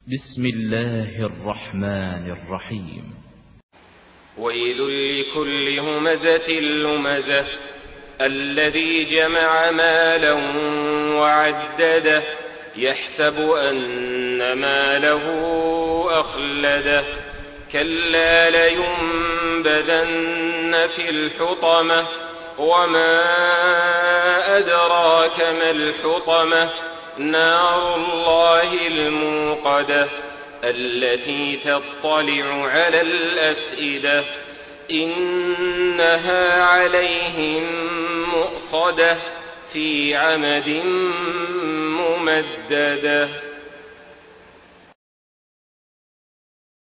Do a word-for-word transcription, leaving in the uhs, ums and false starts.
بسم الله الرحمن الرحيم. ويل لكل همزة لمزة الذي جمع مالا وعدده يحسب أن ماله أخلده كلا لينبذن في الحطمة وما أدراك ما الحطمة نار الله الموقدة التي تطلع على الأفئدة إنها عليهم مؤصدة في عمد ممددة.